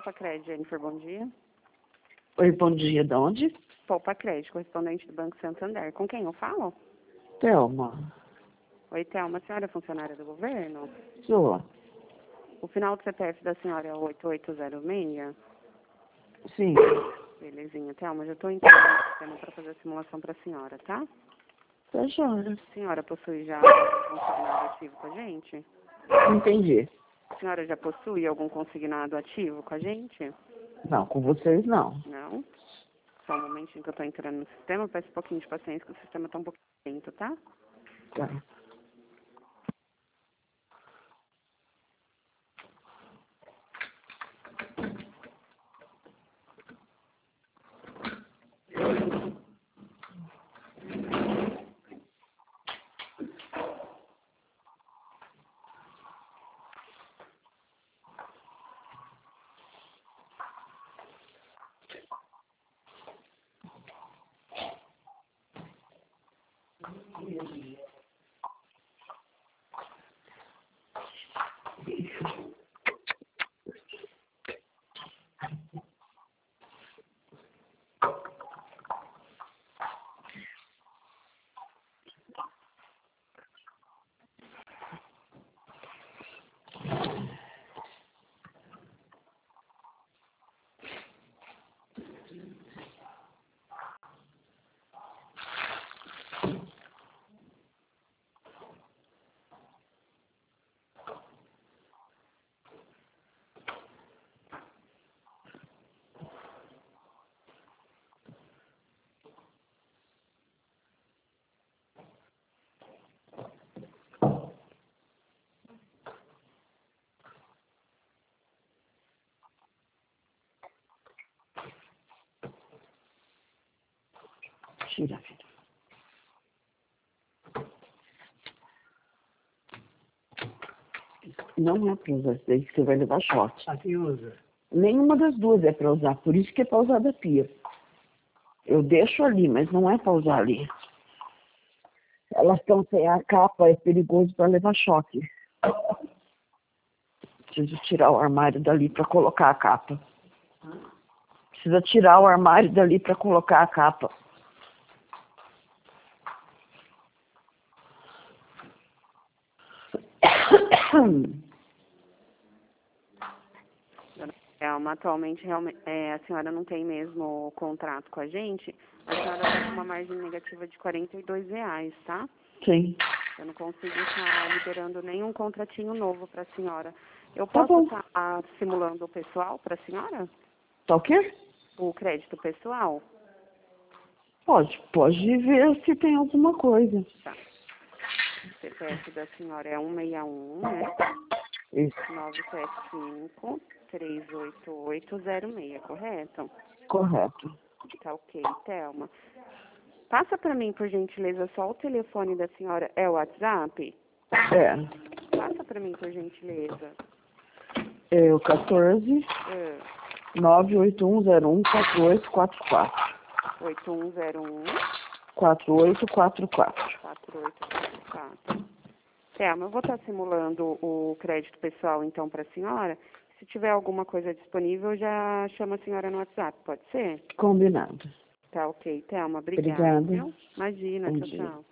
Poupa Crédito, Jennifer, bom dia. Oi, bom dia. De onde? Poupa Crédito, correspondente do Banco Santander. Com quem eu falo? Thelma. Oi, Thelma, a senhora é funcionária do governo? Sou. O final do CPF da senhora é 8806? Sim. Belezinha, Thelma, já estou entrando no sistema para fazer a simulação para a senhora, tá? Tá joia. A senhora possui já algum consignado ativo com a gente? Não entendi. A senhora já possui algum consignado ativo com a gente? Não, com vocês não. Não? Só um momentinho que eu estou entrando no sistema, peço um pouquinho de paciência que o sistema está um pouquinho lento, tá? Tá. Tira, filho. Não é para usar isso daí que você vai levar choque. Aqui usa. Nenhuma das duas é para usar, por isso que é para usar da pia. Eu deixo ali, mas não é para usar ali. Elas estão sem a capa, é perigoso para levar choque. Preciso tirar o armário dali para colocar a capa. Precisa tirar o armário dali para colocar a capa. Thelma, atualmente a senhora não tem mesmo contrato com a gente. A senhora está com uma margem negativa de R$ 42, tá? Sim. Eu não consigo estar liberando nenhum contratinho novo para a senhora. Eu Tá posso bom. estar simulando o pessoal para a senhora? Tá o quê? O crédito pessoal? Pode ver se tem alguma coisa. Tá. O CPF da senhora é 161, né? Isso. 975-38806, correto? Correto. Tá ok, Thelma. Passa para mim, por gentileza, só o telefone da senhora. É o WhatsApp? É. Passa para mim, por gentileza. É o 14 É, 98101 4844. 8101 4844. 4844. Thelma, eu vou estar simulando o crédito pessoal, então, para a senhora. Se tiver alguma coisa disponível, eu já chamo a senhora no WhatsApp, pode ser? Combinado. Tá ok, Thelma, obrigada. Obrigada. Viu? Imagina, Bom tchau, dia. tchau.